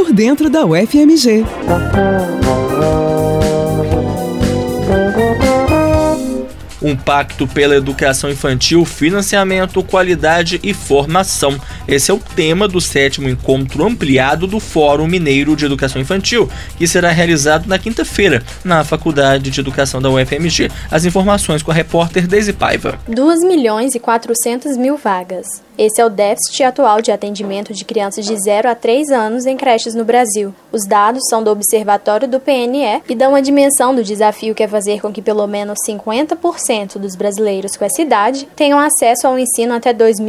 por dentro da UFMG. Um pacto pela educação infantil, financiamento, qualidade e formação. Esse é o tema do 7º encontro ampliado do Fórum Mineiro de Educação Infantil, que será realizado na quinta-feira, na Faculdade de Educação da UFMG. As informações com a repórter Deise Paiva. 2.400.000 vagas. Esse é o déficit atual de atendimento de crianças de 0 a 3 anos em creches no Brasil. Os dados são do Observatório do PNE e dão a dimensão do desafio que é fazer com que pelo menos 50% dos brasileiros com essa idade tenham acesso ao ensino até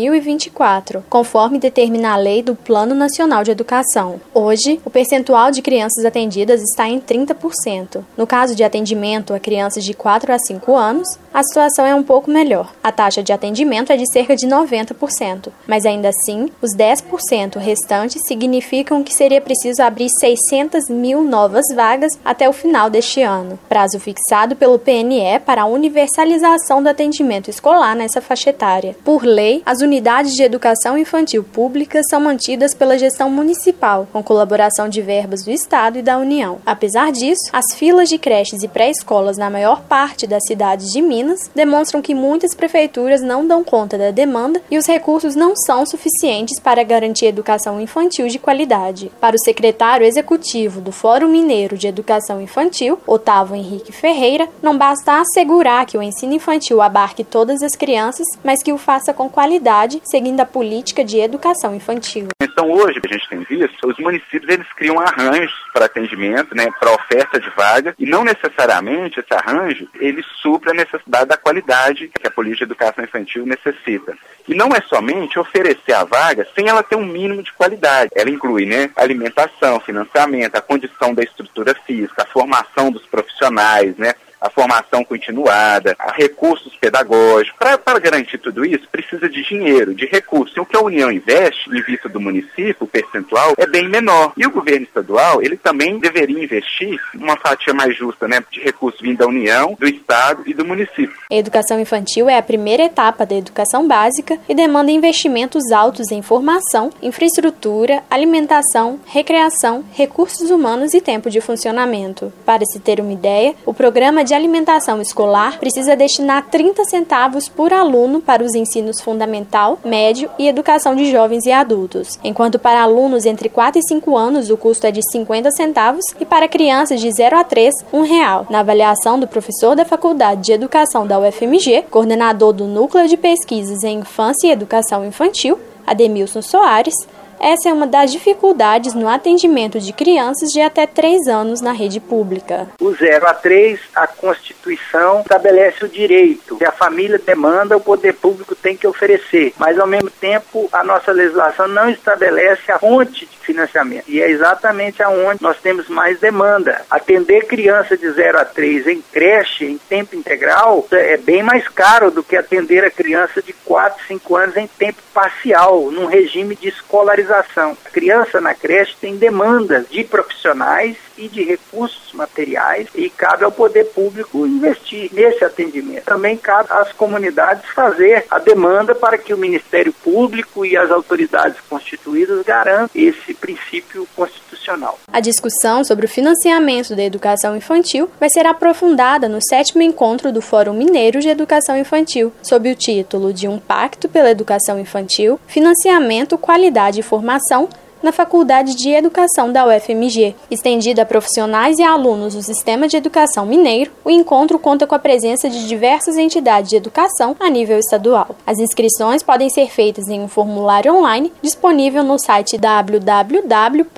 2024, conforme determina a lei do Plano Nacional de Educação. Hoje, o percentual de crianças atendidas está em 30%. No caso de atendimento a crianças de 4 a 5 anos, a situação é um pouco melhor. A taxa de atendimento é de cerca de 90%. Mas ainda assim, os 10% restantes significam que seria preciso abrir 600.000 novas vagas até o final deste ano, prazo fixado pelo PNE para a universalização do atendimento escolar nessa faixa etária. Por lei, as unidades de educação infantil públicas são mantidas pela gestão municipal, com colaboração de verbas do Estado e da União. Apesar disso, as filas de creches e pré-escolas na maior parte das cidades de Minas demonstram que muitas prefeituras não dão conta da demanda e os recursos não são suficientes para garantir educação infantil de qualidade. Para o secretário executivo do Fórum Mineiro de Educação Infantil, Otávio Henrique Ferreira, não basta assegurar que o ensino infantil abarque todas as crianças, mas que o faça com qualidade, seguindo a política de educação infantil. Então hoje, a gente tem visto, os municípios eles criam arranjos para atendimento, para oferta de vaga, e não necessariamente esse arranjo ele supra a necessidade da qualidade que a política de educação infantil necessita. E não é somente oferecer a vaga sem ela ter um mínimo de qualidade. Ela inclui, alimentação, financiamento, a condição da estrutura física, a formação dos profissionais, a formação continuada, recursos pedagógicos. Para garantir tudo isso, precisa de dinheiro, de recursos. E o que a União investe, em vista do município, o percentual é bem menor. E o governo estadual, ele também deveria investir uma fatia mais justa, de recursos vindo da União, do Estado e do município. A educação infantil é a primeira etapa da educação básica e demanda investimentos altos em formação, infraestrutura, alimentação, recreação, recursos humanos e tempo de funcionamento. Para se ter uma ideia, o programa de alimentação escolar precisa destinar 30 centavos por aluno para os ensinos fundamental, médio e educação de jovens e adultos, enquanto para alunos entre 4 e 5 anos o custo é de 50 centavos e para crianças de 0 a 3, R$1. Na avaliação do professor da Faculdade de Educação da UFMG, coordenador do Núcleo de Pesquisas em Infância e Educação Infantil, Ademilson Soares, essa é uma das dificuldades no atendimento de crianças de até 3 anos na rede pública. O 0 a 3, a Constituição estabelece o direito. Se a família demanda, o poder público tem que oferecer. Mas, ao mesmo tempo, a nossa legislação não estabelece a fonte de financiamento. E é exatamente aonde nós temos mais demanda. Atender criança de 0 a 3 em creche, em tempo integral, é bem mais caro do que atender a criança de 4, 5 anos em tempo parcial, num regime de escolarização. A criança na creche tem demandas de profissionais e de recursos materiais e cabe ao poder público investir nesse atendimento. Também cabe às comunidades fazer a demanda para que o Ministério Público e as autoridades constituídas garantam esse princípio constitucional. A discussão sobre o financiamento da educação infantil vai ser aprofundada no 7º encontro do Fórum Mineiro de Educação Infantil, sob o título de Um Pacto pela Educação Infantil, Financiamento, Qualidade e Formação, na Faculdade de Educação da UFMG. Estendido a profissionais e alunos do Sistema de Educação Mineiro, o encontro conta com a presença de diversas entidades de educação a nível estadual. As inscrições podem ser feitas em um formulário online disponível no site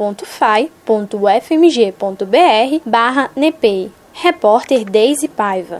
www.fai.ufmg.br/nepei. Repórter Deise Paiva.